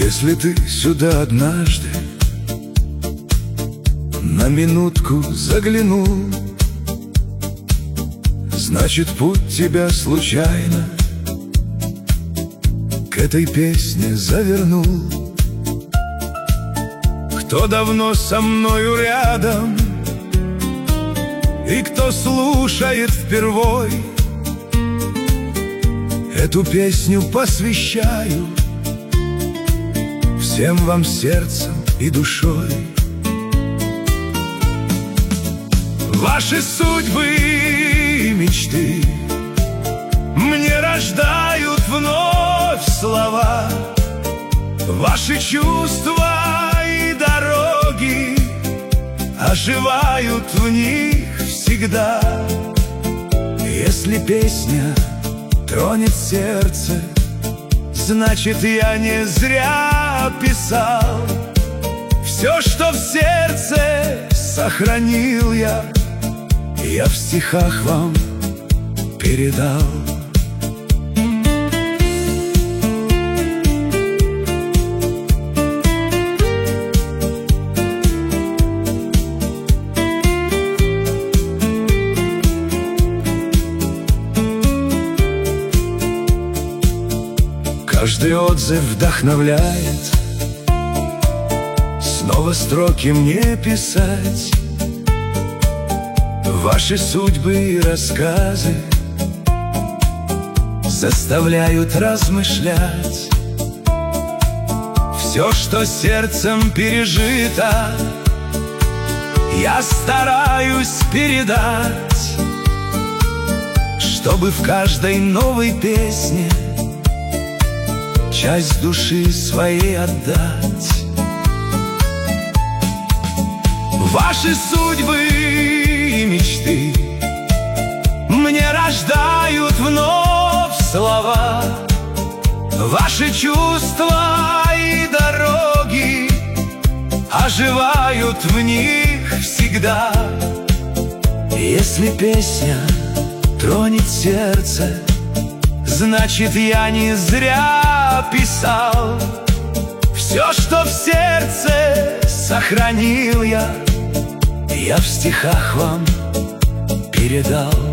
Если ты сюда однажды на минутку заглянул, значит, путь тебя случайно к этой песне завернул. Кто давно со мною рядом и кто слушает впервой, эту песню посвящаю всем вам сердцем и душой. Ваши судьбы и мечты мне рождают вновь слова. Ваши чувства и дороги оживают в них всегда. Если песня тронет сердце, значит, я не зря писал. Все, что в сердце сохранил я в стихах вам передал. Каждый отзыв вдохновляет снова строки мне писать. Ваши судьбы и рассказы заставляют размышлять. Все, что сердцем пережито, я стараюсь передать, чтобы в каждой новой песне часть души своей отдать. Ваши судьбы и мечты мне рождают вновь слова. Ваши чувства и дороги оживают в них всегда. Если песня тронет сердце, значит, я не зря писал. Все, что в сердце сохранил я в стихах вам передал.